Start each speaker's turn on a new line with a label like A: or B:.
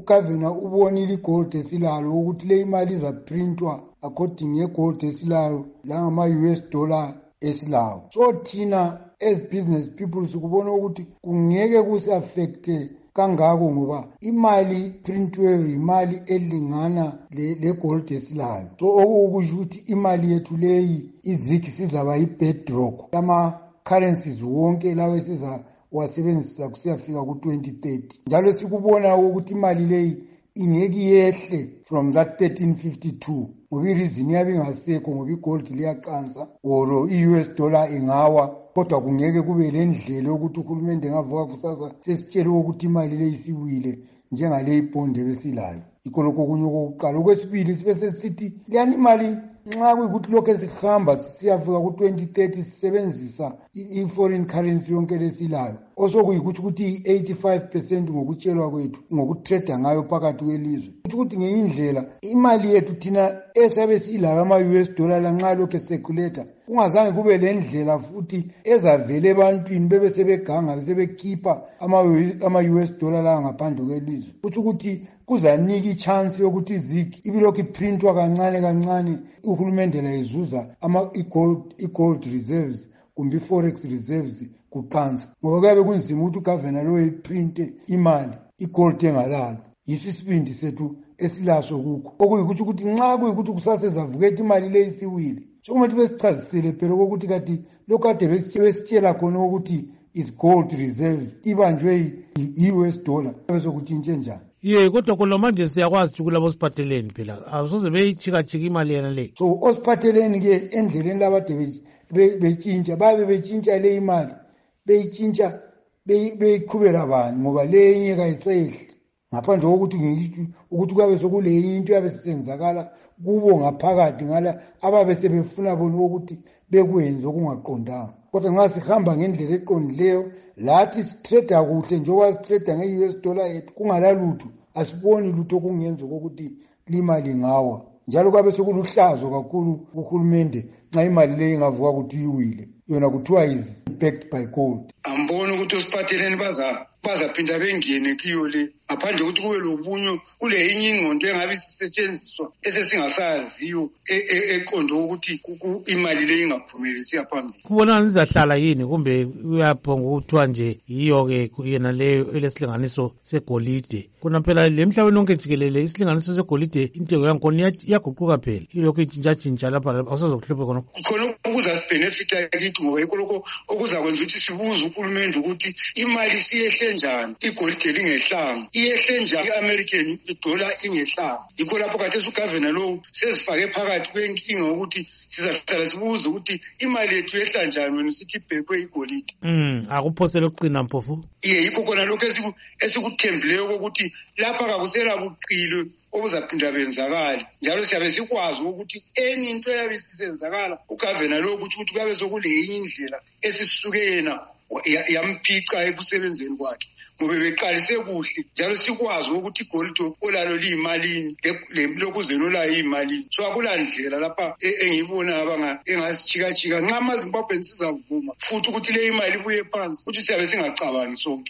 A: uGavana ubonile igold esilalo ukuthi le imali izaprintwa according ngegold esilayo langama-US dollar esilayo. So thina as business people sikubona ukuthi kungeke kusi-affecte kangako ngoba imali printweyo imali elingana le gold esilayo. So okusho ukuthi imali yethu leyi iziki sizaba yi-bedrock ama-currencies wonke lawo wasebenzisa kusiyafika ku-2030. Njalo sikubona ukuthi imali leyi ingeke yehle from that 1352 ngoba ireason yabe ingasekho ngoba igold liyaqansa or i-US dollar ingawa, kodwa kungeke kube le ndlela yokuthi uhulumende ngavuka kusasa sesitshele ukuthi imali leyi isiwile njengale ibhondi ebesilayo. Yikho lokho okunye okokuqala. Okwesibili sibe sesithi leyani imali nxa kuyikuthi lokhu esihamba siyafika ku-2030 sisebenzisa i-foreign currency yonke lesilayo osokuyikuthi ukuthi i-85% ngokutshelwa kwethu ngokutreda ngayo phakathi kwelizwe, ukuthi ngenye indlela imali yethu thina esabe silayo ama-US dollar lanxa lokhu eseculator kungazange kube le ndlela futhi ezavele ebantwini bebe sebeganga besebekhipha ama-US dollar lawa ngaphandle kwelizwe, kuthi ukuthi kuzanika i-chance yokuthi izigi ibilokhu iprintwa kancane kancane uhulumende la izuza i-gold reserves kumbe i-forex reserves kuqansa, ngoba kuyabe kunzima ukuthi uGavana lo iprinte imali igold engalalo. Yiso isibindi sethu esilaso kukho okuyikuthi ukuthi nxa kuyikuthi kusasa ezavuketha imali le isiwile sokumele besichazisele phela ukuthi kati lokhu kade besitshela khona ukuthi is gold reserve ibanjwe i-US dollar besokutshintshe njani.
B: Kodwa khona manje siyakwazi ukuthi kulabo siphatheleni phela asoze beyijika-jika imali yana leyo.
A: So osiphatheleni-ke endleleni labade betshintsha babe betshintsha le imali beyitshintsha beyiqhubela bani ngoba le enye kayisehle ngaphandle kokuthi kuyabe sokule into yabe sisenzakala kubo ngaphakathi ngala ababe sebefuna bona ukuthi bekwenze okungaqondanga. Kodwa nxa sihamba ngendlela eqondileyo lathi sitreda kuhle njengoba sitreda nge-US dollar yethu kungalalutho asiboni lutho okungenza kokuthi limali ngawa, njalo kwabe sekuluhlazo kakhulu kuhulumende nxa imali leyo ingavuka ukuthi iwile yona kuthiwa is backed by gold.
C: Amboni ukuthi osiphatheleni bazaphinda bengene kiyo le ngaphandle ukuthi kube lobunyo kule inye ingqondo engabe isisetshenziswa esesingasaziyo eqondo ukuthi imali le ingaphumelisi yaphambili.
B: Kubonani izahlala yini kumbe uyaphonga ukuthiwa nje yiyo-ke yena leyo elesilinganiso segolide? Kuna phela le mhlabeni wonke jikelele isilinganiso segolide intengo yankhona iyaguquka phela ilokhu itshintshatshintsha lapha awusazokuhluphe khona
C: okuzasibhenefitha kithi ngoba yikho lokho okuzakwenza ukuthi sibuze uhulumende ukuthi imali siyehle njani, igolide lingehlanga iyehle njani, i-American dollar ingehlanga. Yikho lapho khathesi uGavana lowo sezifake phakathi kwenkinga ukuthi sizahlala sibuze ukuthi imali yethu yehla njani wena sithi ibhekwe igolide.
B: Akuphosele ukucina mpofu.
C: Yikho khona lokho esikuthembileyo kokuthi lapha kakusela buqilo obuzaphinda benzakala, njalo siyabe sikwazi ukuthi enye into eyabe isisenzakala uGavana lo ukuthi kuyabe sokule yinye indlela esisuke yena yamphica ekusebenzeni kwakhe ngoba beqalise kuhle, njalo sikwazi ukuthi igolide olalo liyimalini lokuzeni olayo iyimalini. So akulandlela lapha engiyibona engasijika-jika nxa amaZimbabwe sizavuma futhi ukuthi le imali ibuye phansi ukuthi siyabe singacabangi sonke.